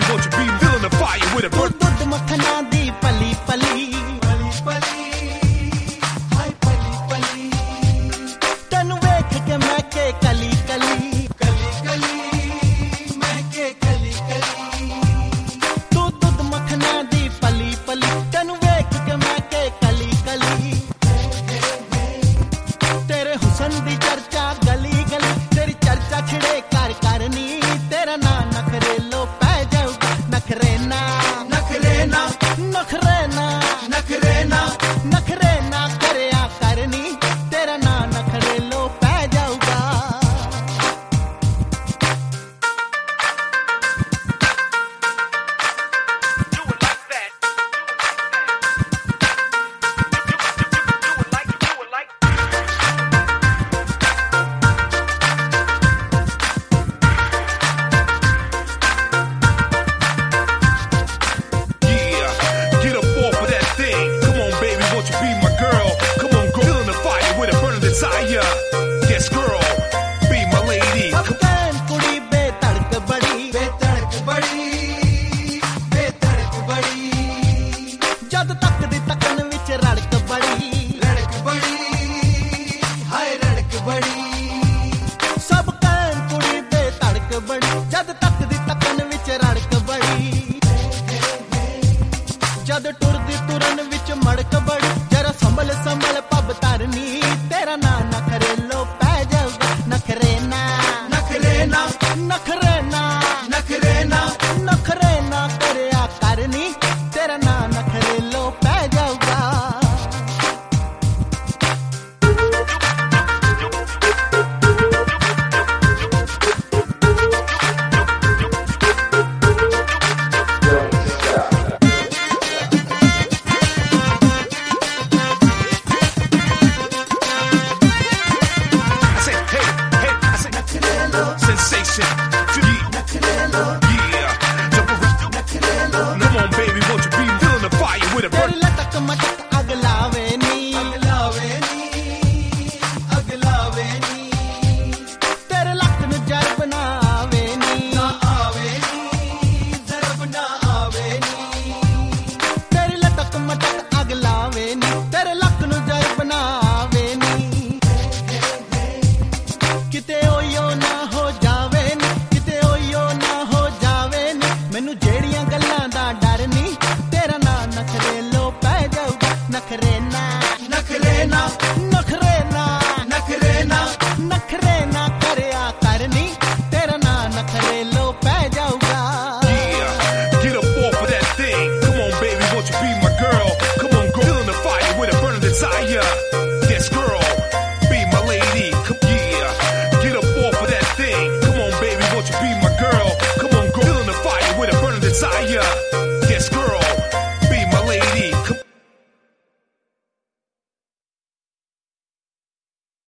won't you be feeling the fire with a bird? ਦੁੱਧ ਮੱਖਣਾ ਦੀ ਪਲੀ ਪਲੀ ਤੈਨੂੰ ਵੇਖ ਕੇ ਮੈਂ ਕੇ ਕਲੀ ਕਲੀ ਮੈਂ ਕੇ ਕਲੀ ਤੂੰ ਦੁੱਧ ਮੱਖਣਾ ਦੀ ਪਲੀ ਪਲੀ ਤੈਨੂੰ ਵੇਖ ਕੇ ਮੈਂ ਕੇ ਕਲੀ ਕਲੀ ਤੇਰੇ ਹੁਸਨ ਦੀ ਚਰਚਾ ਗਲੀ ਗਲੀ ਤੇਰੀ ਚਰਚਾ ਛਿੜੇ ਕਰ ਕਰਨੀ ਤੇਰਾ ਨਾਂ ਨਖਰੇ ਲੋ ਪੈ ਜਾਊਗਾ ਨਖਰੇ ਨਾ ਨਖਰੇ ਨਾ ਨਖਰੇ ਨਾ ਨਖਰੇ ਨਾ ਨਖਰੇ ਨਾ ਕਰਿਆ ਕਰਨੀ ਤੇਰਾ ਨਾਂ ਨਖਰੇ ਲੋ ਪੈ ਜਾਊਗਾ Yes, girl, be my lady. ਕੁੜੀ ਬੇਧੜਕ ਬੜੀ ਬੇਧੜਕ ਬੜੀ ਬੇਧੜਕ ਬੜੀ ਜਦ ਤੱਕ ਦੀ ਤੱਕਣ ਵਿੱਚ ਰੜਕ ਬੜੀ ਹਾਏ ਰੜਕ ਬੜੀ ਸਭ ਕਹਿਣ ਕੁੜੀ ਬੇਧੜਕ ਬੜੀ ਜਦ ਤੱਕ ਦੀ ਤੱਕਣ ਵਿੱਚ ਰੜਕ ਬੜੀ ਜਦ ਟੁਰਦੀ ਤੁਰਨ ਵਿੱਚ ਮੜਕ ਬੜੀ ਜਰਾ ਸੰਭਲ ਸੰਭਲ ਪੱਬ ਧਰਨੀ ਤੇਰਾ ਨਾਂ ਨਖਰੇ ਲੋ ਪੈ ਜਾਊਗਾ ਨਖਰੇ ਨਾ ਨਖਰੇ ਨਾ ਨਖਰੇ ਨਾ ਨਖਰੇ ਨਾ ਨਖਰੇ ਨਾ ਕਰਿਆ ਕਰਨੀ ਤੇਰਾ ਨਾਂ ਨਖਰੇ ਲੋ ਪੈ ਜਾਊਗਾ Sensation. Yeah. Come on, baby, won't you be feeling the fire with a bird? ਲਟਕ ਮਟਕ ਅਗ ਲਾਵੇ ਨੀ ਤੇਰੇ ਲੱਕ ਨੂੰ ਜਰਬ ਨਾ ਆਵੇ ਨੀ ਤੇਰੀ ਲਟਕ ਮਟਕ ਅਗ ਲਾਵੇ ਨੀ ਤੇਰੇ ਲੱਕ ਨੂੰ ਜਰਬ ਨਾ ਆਵੇ ਨੀ ਕਿਤੇ ਓਯੋ ਨਾ ਹੋ ਜਾਵੇ ਨੀ ਕਿਤੇ ਓਯੋ ਨਾ ਹੋ ਜਾਵੇ ਨੀ ਮੈਨੂੰ ਜਿਹੜੀਆਂ ਗੱਲਾਂ ਦਾ ਡਰ ਨੀ ਤੇਰਾ ਨਾਂ ਨਖਰੇ ਲੋ ਪੈ ਜਾਊਗਾ ਨਖਰੇ ਨਾ ਨਖਰੇ ਨਾ ਨਖਰੇ ਨਾ ਨਖਰੇ ਨਾ ਨਖਰੇ ਨਾ ਕਰਿਆ ਕਰਨੀ ਤੇਰਾ ਨਾਂ ਨਖਰੇ ਲੋ ਪੈ ਜਾਊਗਾ Yeah, get up off of that thing. Come on, baby, won't you be my girl? Come on, girl, feeling the fire with a burning desire. Yes, girl, be my lady. Come, yeah, get up off of that thing. Come on, baby, won't you be my girl? Come on, girl, feeling the fire with a burning desire.